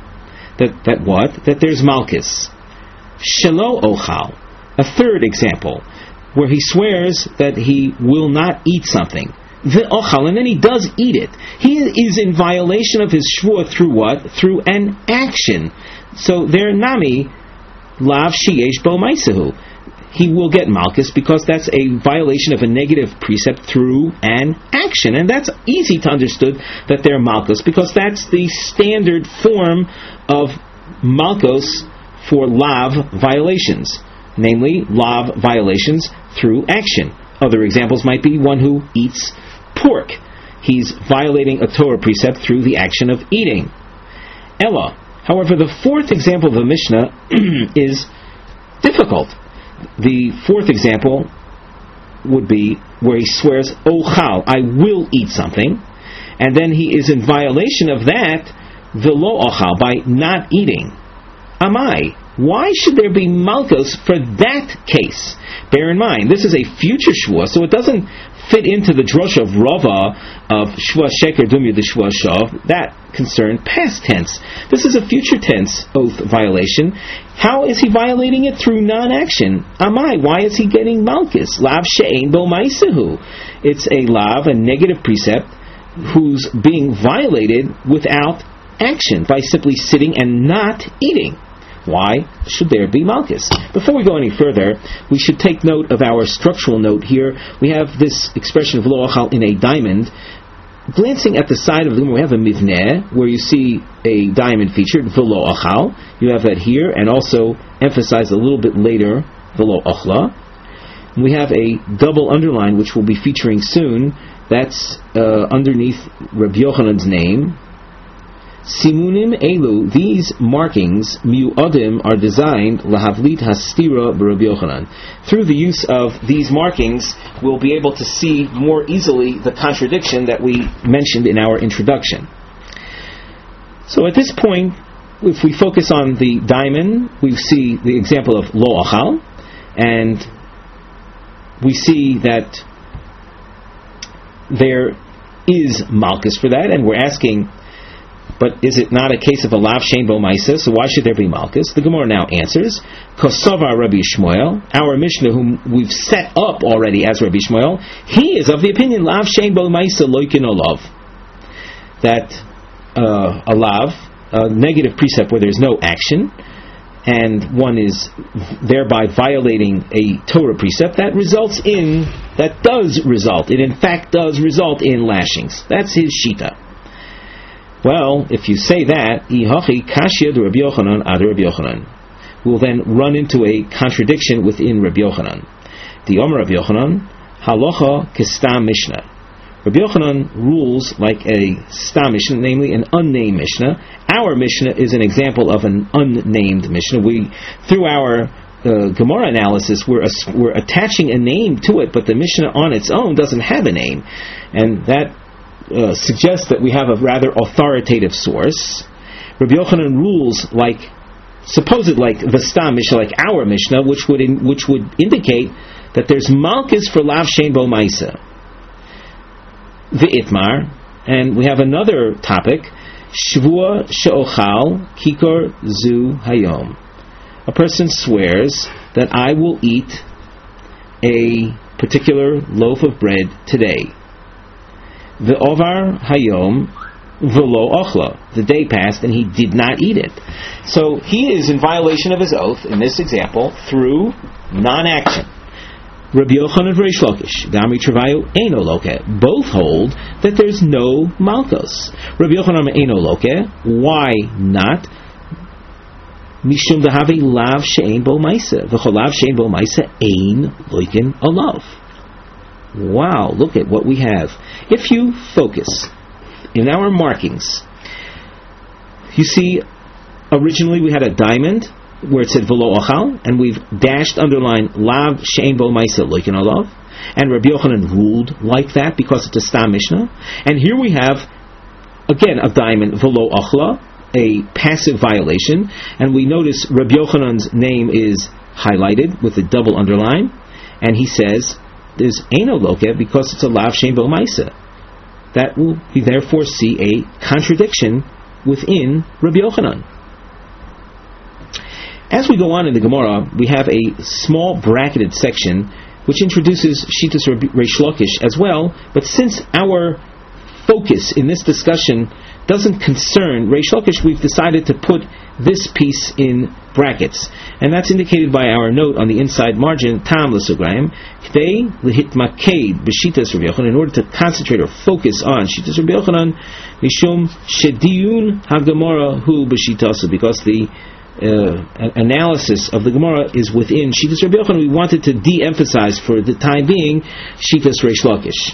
That there's Malkus. Shelo Ochal. A third example, where he swears that he will not eat something. V'ochal, and then he does eat it. He is in violation of his shvuah through what? Through an action. So there, nami lav sheyesh bo maisehu. He will get malchus because that's a violation of a negative precept through an action, and that's easy to understood that they're malchus because that's the standard form of malchus for lav violations, namely lav violations through action. Other examples might be one who eats pork. He's violating a Torah precept through the action of eating. Ella. However, the fourth example of the Mishnah is difficult. The fourth example would be where he swears, Ochal, I will eat something, and then he is in violation of that, Velo Ochal, by not eating. Amai. Why should there be malchus for that case? Bear in mind, this is a future shvuah, so it doesn't fit into the drosha of Rava of Shvuas Sheker Dumya de Shvuas Shav. That concerned past tense. This is a future tense oath violation. How is he violating it? Through non-action. Amai, why is he getting malchus? Lav she'ein bo maisehu. It's a lav, a negative precept, who's being violated without action, by simply sitting and not eating. Why should there be malchus? Before we go any further, we should take note of our structural note here. We have this expression of lo achal in a diamond. Glancing at the side of the room, we have a mivneh, where you see a diamond featured, v'lo achal. You have that here, and also emphasized a little bit later, v'lo achla. We have a double underline, which we'll be featuring soon. That's underneath Rabbi Yochanan's name. Simunim elu, these markings, miu'adim, are designed lahavlit hastira b'Rabbi Yochanan. Through the use of these markings, we'll be able to see more easily the contradiction that we mentioned in our introduction. So at this point, if we focus on the diamond, we see the example of lo achal, and we see that there is malchus for that, and we're asking, but is it not a case of a lav shein bo maisa? So why should there be malchus? The Gemara now answers, Kosovar Rabbi Shmuel, our Mishnah, whom we've set up already as Rabbi Shmuel, he is of the opinion lav shein bo maisa loikin olav, that a lav, a negative precept where there's no action, and one is thereby violating a Torah precept, it in fact does result in lashings. That's his shita. Well, if you say that, we'll then run into a contradiction within Rabbi Yochanan. The Omer Rabbi Yochanan, halacha kestam mishnah. Rabbi Yochanan rules like a stam mishnah, namely an unnamed mishnah. Our mishnah is an example of an unnamed mishnah. Through our Gemara analysis, we're attaching a name to it, but the mishnah on its own doesn't have a name, and that suggests that we have a rather authoritative source. Rabbi Yochanan rules supposed like the Stam Mishnah, like our Mishnah, which would indicate that there's malchus for lav shein bo maisa. The Itmar, and we have another topic, Shvua she'ochal kikor zu hayom. A person swears that I will eat a particular loaf of bread today. The Ovar Hayom, v'lo ochla. The day passed and he did not eat it. So he is in violation of his oath in this example through non-action. Rabbi Yochanan and Reish Lakish, Gamri Travayu, Eino Loke, both hold that there's no Malkos. Rabbi Yochanan Eino Loke, why not? Mishum Dahave Lav She'ein Bo Maisa, V'cholav She'ein Bo Maisa Ein Loikin Alav. Wow, look at what we have. If you focus in our markings, you see, originally we had a diamond where it said v'lo ochal, and we've dashed, underlined lav she'ein bo ma'isa loikin alav, and Rabbi Yochanan ruled like that because it's a stam mishnah. And here we have again a diamond v'lo ochla, a passive violation, and we notice Rabbi Yochanan's name is highlighted with a double underline, and he says there's eino loke because it's a lav she'ein bo ma'isa. That will we therefore see a contradiction within Rabbi Yochanan. As we go on in the Gemara, we have a small bracketed section which introduces Shitas Reish Lakish as well, but since our focus in this discussion doesn't concern Reish Lakish, we've decided to put this piece in brackets, and that's indicated by our note on the inside margin, Tam l'sugrayim, K'dei l'hitmaked b'Shitas Rabbi Yochanan, in order to concentrate or focus on Shitas Rabbi Yochanan, Mishum shediyun ha-Gemara hu b'Shitasu, because the analysis of the Gemara is within Shitas Rabbi Yochanan. We wanted to de-emphasize for the time being Shitas Reish Lakish.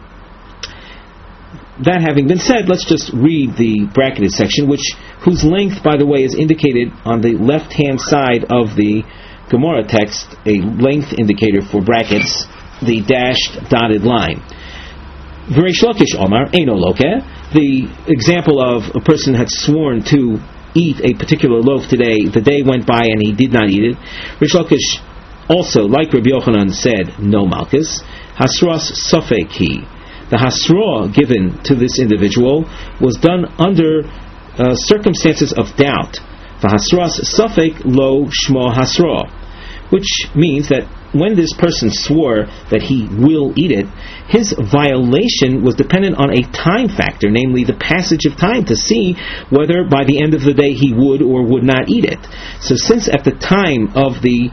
That having been said, let's just read the bracketed section, whose length, by the way, is indicated on the left-hand side of the Gemara text, a length indicator for brackets, the dashed dotted line. Reish Lakish Omar Eino Loke, the example of a person had sworn to eat a particular loaf today, the day went by and he did not eat it. Reish Lakish also, like Rabbi Yochanan, said no malchus. Hasras safek he. The hasra given to this individual was done under circumstances of doubt. The hasras safek lo shmo hasra, which means that when this person swore that he will eat it, his violation was dependent on a time factor, namely the passage of time, to see whether by the end of the day he would or would not eat it. So since at the time of the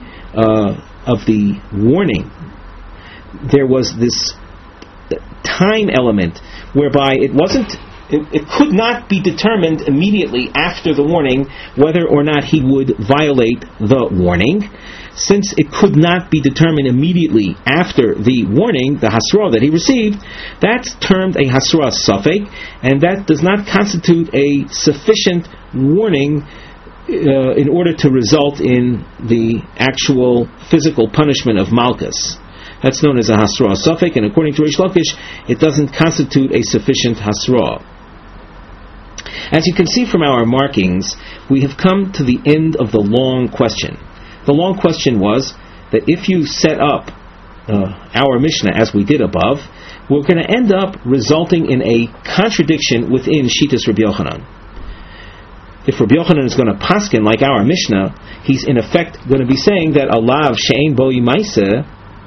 warning there was this time element whereby it could not be determined immediately after the warning whether or not he would violate the warning. Since it could not be determined immediately after the warning, the hasra that he received, that's termed a hasra safek, and that does not constitute a sufficient warning in order to result in the actual physical punishment of malchus. That's known as a hasra safek, and according to Reish Lakish, it doesn't constitute a sufficient hasra. As you can see from our markings, we have come to the end of the long question. The long question was that if you set up our Mishnah as we did above, we're going to end up resulting in a contradiction within Shitas Rabbi Yochanan. If Rabbi Yochanan is going to paskin like our Mishnah, he's in effect going to be saying that alav she'ein bo yimaisa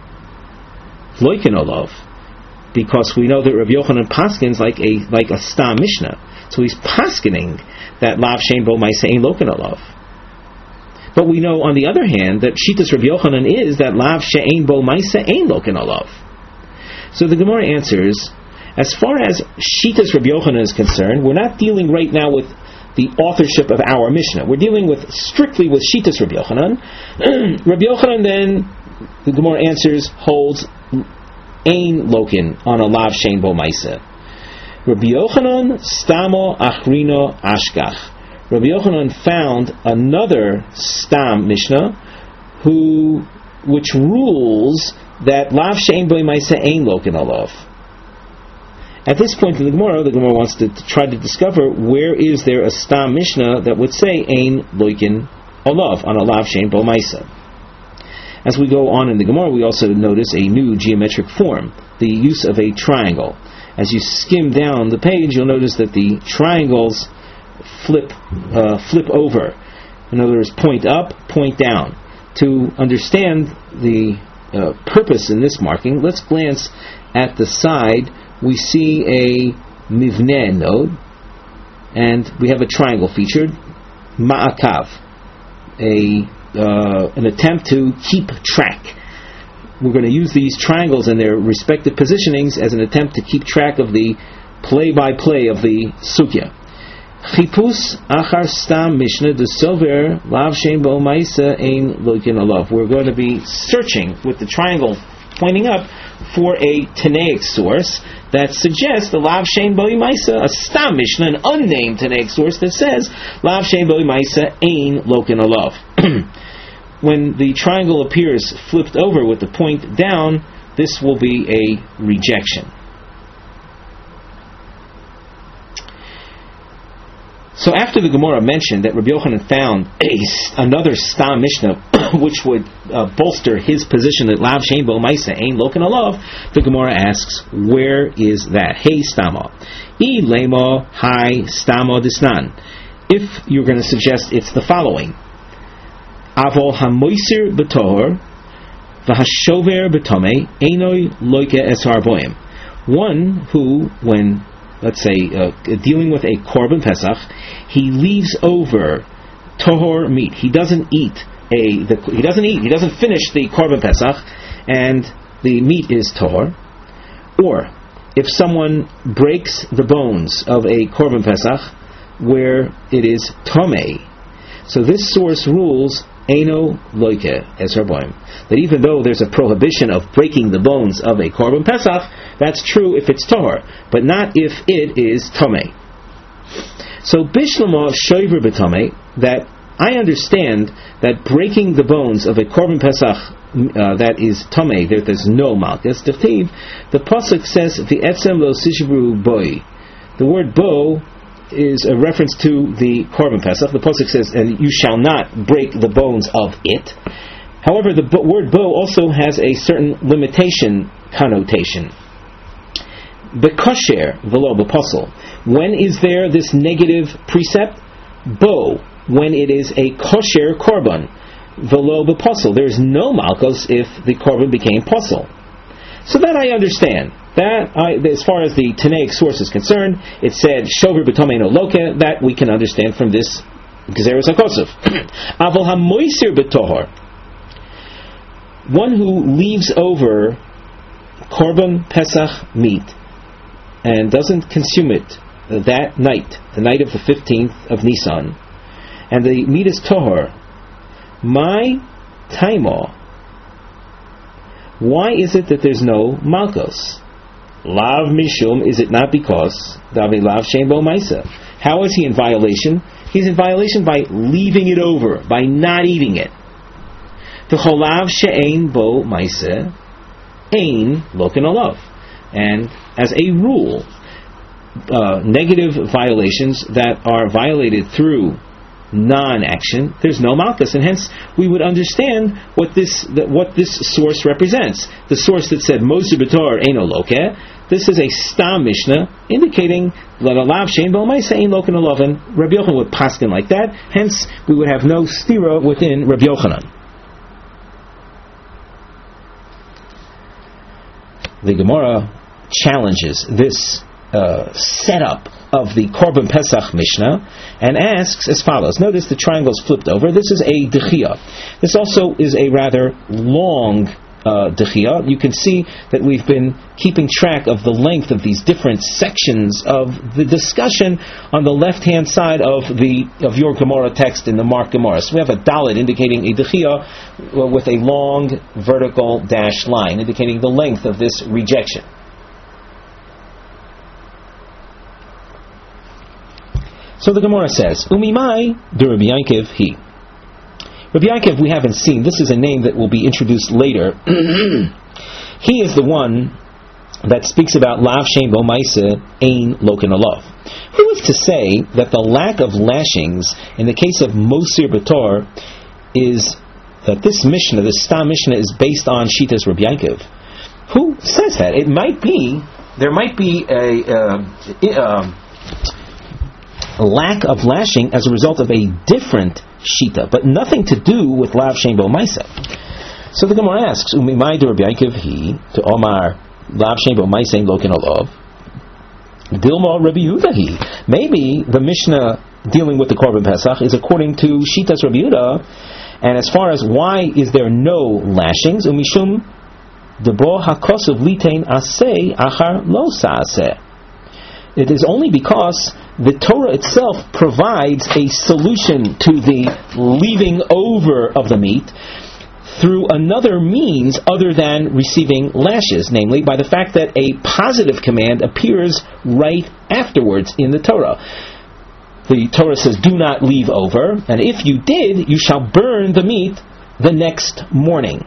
loikin olav, because we know that Rabbi Yochanan paskins like a stam Mishnah. So he's paskining that lav she'ein bo yimaisa ein loikin olav. But we know, on the other hand, that Shitas Rabbi Yochanan is that lav she'ein bo ma'isa ein loken alav. So the Gemara answers, as far as Shitas Rabbi Yochanan is concerned, we're not dealing right now with the authorship of our Mishnah. We're dealing strictly with Shitas Rabbi Yochanan. Rabbi Yochanan then, the Gemara answers, holds ein loken on a lav she'ein bo ma'isa. Rabbi Yochanan stamo achrino ashkach. Rabbi Yochanan found another stam Mishnah which rules that lav she'ein bo ma'isa ein loken alav. At this point in the Gemara wants to try to discover where is there a stam Mishnah that would say ein loken alav on a lav she'ein bo ma'isa. As we go on in the Gemara, we also notice a new geometric form, the use of a triangle. As you skim down the page, you'll notice that the triangles flip over. In other words, point up, point down. To understand the purpose in this marking, let's glance at the side. We see a mivneh node, and we have a triangle featured, ma'akav, an attempt to keep track. We're going to use these triangles and their respective positionings as an attempt to keep track of the play-by-play of the sugya. Chipus achar stam mishnah de sover lav shein bo ma'isa ein lokin alav. We're going to be searching with the triangle pointing up for a Tanaic source that suggests the lav shein bo ma'isa, a stam mishnah, an unnamed Tanaic source that says lav shein bo ma'isa ein lokin alav. When the triangle appears flipped over with the point down, this will be a rejection. So after the Gemara mentioned that Rabbi Yochanan found another Stam Mishnah which would bolster his position that Lav Shein Bo Maisa Ein Lokan Alav, the Gemara asks, where is that? Hey Stama. I Lema Hai Stama Disnan. If you're going to suggest it's the following. Avol HaMoisir B'Tohor V'Hashover B'Tomei Einoi Loike Es Harboim. One who, when let's say, dealing with a Korban Pesach, he leaves over Tohor meat. He doesn't finish the Korban Pesach, and the meat is Tohor. Or, if someone breaks the bones of a Korban Pesach, where it is Tomei, so this source rules Eino Loike Es Harboim, that even though there's a prohibition of breaking the bones of a Korban Pesach, that's true if it's Tohor, but not if it is Tomei. So Bishlama Shoiver B'Tomei, that I understand that breaking the bones of a Korban Pesach that is Tomei, there's no Malchus. The pasuk says V'etzem lo sishbru boi. The word bo is a reference to the Korban Pesach. The pasuk says, and you shall not break the bones of it. However, the word bo also has a certain limitation connotation. Bekosher v'lo b'posel. When is there this negative precept? Bo, when it is a kosher korban. V'lo b'posel. There is no malchus if the korban became posel. So that I understand. As far as the Tanaic source is concerned, it said shover b'tomei no loke. That we can understand from this Gezeres HaKosov. Avol hamoisir b'tohor. One who leaves over Korban Pesach meat and doesn't consume it that night, the night of the 15th of Nisan, and the meat is Tohor, my taimo, why is it that there's no Malkos? Lav Mishum, is it not because Davi Lav Shein Bo Maisa? How is he in violation? He's in violation by leaving it over, by not eating it. The Cholav She'ein Bo Maisa Ein Loken Alav. And as a rule, negative violations that are violated through non-action, there's no malchus, and hence we would understand what this source represents. The source that said Mosu B'Tor Eino Loke, this is a Stam Mishnah indicating that Alav Shein Bo Maisa Ein Loken Alav, and Rabbi Yochanan would paskin like that. Hence, we would have no stira within Rabbi Yochanan. The Gemara challenges this setup of the Korban Pesach Mishnah and asks as follows. Notice the triangle's flipped over. This is a dechia. This also is a rather long dechia. You can see that we've been keeping track of the length of these different sections of the discussion on the left-hand side of your Gemara text in the Mark Gemara. So we have a dalet indicating a dechia with a long vertical dashed line indicating the length of this rejection. So the Gemara says, Umimai de Rabbi Yankiv he. Rabbi Yankiv we haven't seen. This is a name that will be introduced later. He is the one that speaks about Lav Shein Bo Maisa Ein Loken Alav. Who is to say that the lack of lashings in the case of Mosir B'Tor is that this Mishnah, this Stam Mishnah, is based on Shitas Rabbi Yankiv? Who says that? There might be a lack of lashing as a result of a different shita, but nothing to do with Lav Shein Bo Maisa. So the Gemara asks, Umimai de Rabbi Yankiv he to Omar Lav Shein Bo Maisa Ein Loken Alav. Dilma Rabbi Yehuda. Maybe the Mishnah dealing with the Korban Pesach is according to Shitas Rabbi Yehuda, and as far as why is there no lashings, umishum debo hakosov litain aseh achar lo saaseh. It is only because the Torah itself provides a solution to the leaving over of the meat through another means other than receiving lashes, namely by the fact that a positive command appears right afterwards in the Torah. The Torah says, do not leave over, and if you did, you shall burn the meat the next morning.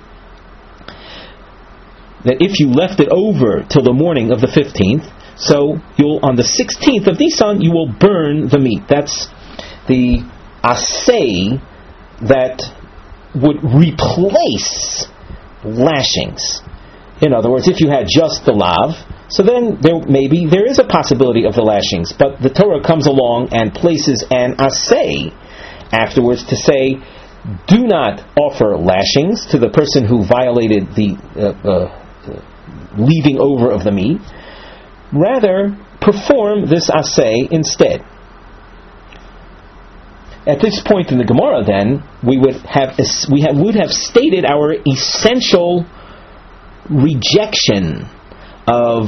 That if you left it over till the morning of the 15th, so on the 16th of Nisan, you will burn the meat. That's the asay that would replace lashings. In other words, if you had just the lav, so then there is a possibility of the lashings, but the Torah comes along and places an asay afterwards to say, do not offer lashings to the person who violated the leaving over of the meat. Rather, perform this asay instead. At this point in the Gemara, then, we would have stated our essential rejection of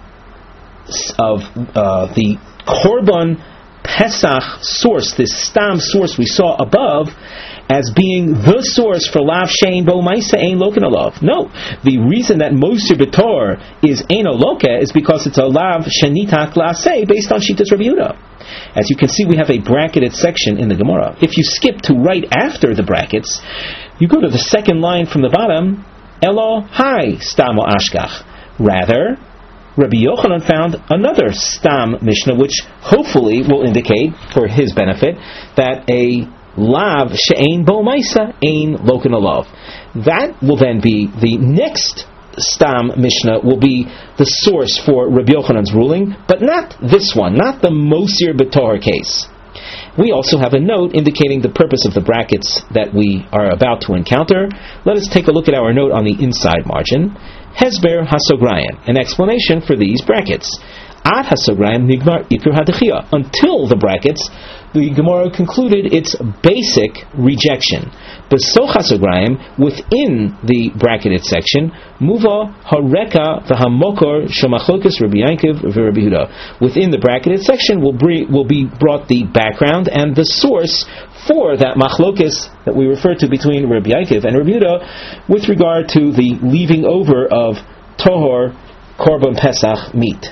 the Korban Pesach source, this Stam source we saw above, as being the source for Lav Shein Bo Maisa Ein Loken Alav. No, the reason that Moser B'Tor is Ein Loke is because it's a Lav Shenitak Laseh based on Shitas Rabbi Yehuda. As you can see, we have a bracketed section in the Gemara. If you skip to right after the brackets, you go to the second line from the bottom, Elo Hai Stamo Ashkach. Rather, Rabbi Yochanan found another Stam Mishnah, which hopefully will indicate, for his benefit, that a Lav she'ein bo maisa ein loken alav. That will then be the next Stam Mishnah, will be the source for Rabbi Yochanan's ruling, but not this one, not the Mosir B'Tohar case. We also have a note indicating the purpose of the brackets that we are about to encounter. Let us take a look at our note on the inside margin. Hesber Hasograyan, an explanation for these brackets. Ad Hasograyan Nigmar Ikur Hadechia. Until the brackets, the Gemara concluded its basic rejection. Besoch Hasograyan, within the bracketed section, Muva Hareka V'Hamokor Shemachlokas Rabbi Yankiv V'Rabbi Yehuda. Within the bracketed section will be brought the background and the source for that machlokas that we refer to between Rabbi Yankiv and Rabbi Yehuda with regard to the leaving over of Tohor Korban Pesach meat.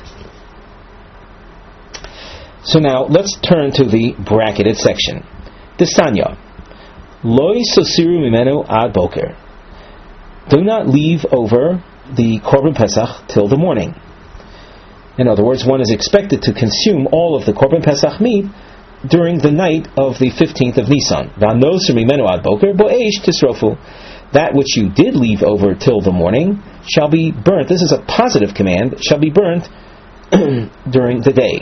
So now let's turn to the bracketed section. Desanya, Loi sosiru mimenu ad boker. Do not leave over the Korban Pesach till the morning. In other words, one is expected to consume all of the Korban Pesach meat during the night of the 15th of Nisan. V'anosir mimenu ad boker bo'esh tisrofu. That which you did leave over till the morning shall be burnt. This is a positive command. Shall be burnt during the day.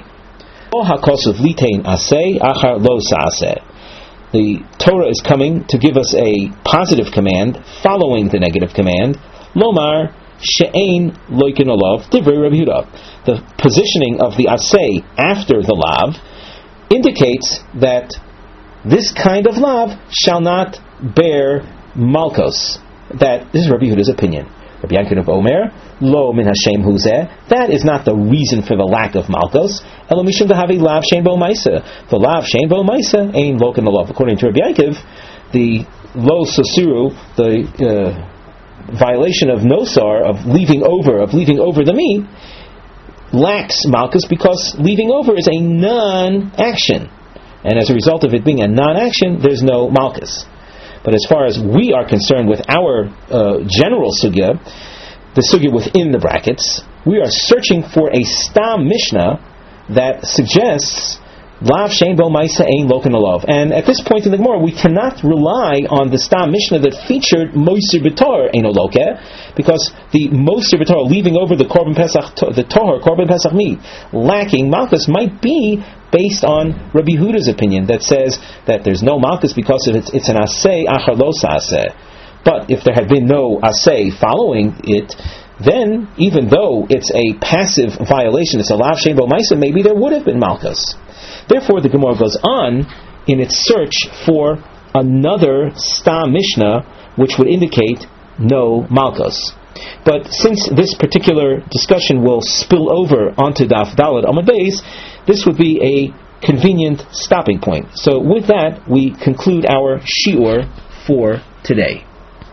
The Torah is coming to give us a positive command following the negative command. Lomar she'ein loiken olav divrei Rabbi Yehuda. The positioning of the asay after the lav indicates that this kind of lav shall not bear malkos. That this is Rabbi Yehuda's opinion. Rabbi Yankiv Omer, lo min Hashem huzeh. That is not the reason for the lack of malkos. Elo mishum dehavi lav shein bo maisa. The lav shein bo maisa ein loken alav. According to Rabbi Yankiv, the lo sosiru, the violation of nosar, of leaving over the meat, lacks malkos because leaving over is a non-action, and as a result of it being a non-action, there's no malkos. But as far as we are concerned with our general sugya, the sugya within the brackets, we are searching for a Stam Mishnah that suggests Lav Shein Bo Maisa Ein Loken Alav. And at this point in the Gemara, we cannot rely on the Stam Mishnah that featured Moser B'Tor Ein Loke, because the Moser B'Tor, leaving over the Korban Pesach, the Tohor Korban Pesach meat, lacking malchus, might be based on Rabbi Yehuda's opinion that says that there's no malchus because it's an asay achar lo saseh. But if there had been no asay following it, then even though it's a passive violation, it's a lav shein bo ma'isa, maybe there would have been malchus. Therefore, the Gemara goes on in its search for another stam mishnah which would indicate no malchus. But since this particular discussion will spill over onto Daf Daled Amud Beis, this would be a convenient stopping point. So with that, we conclude our shiur for today.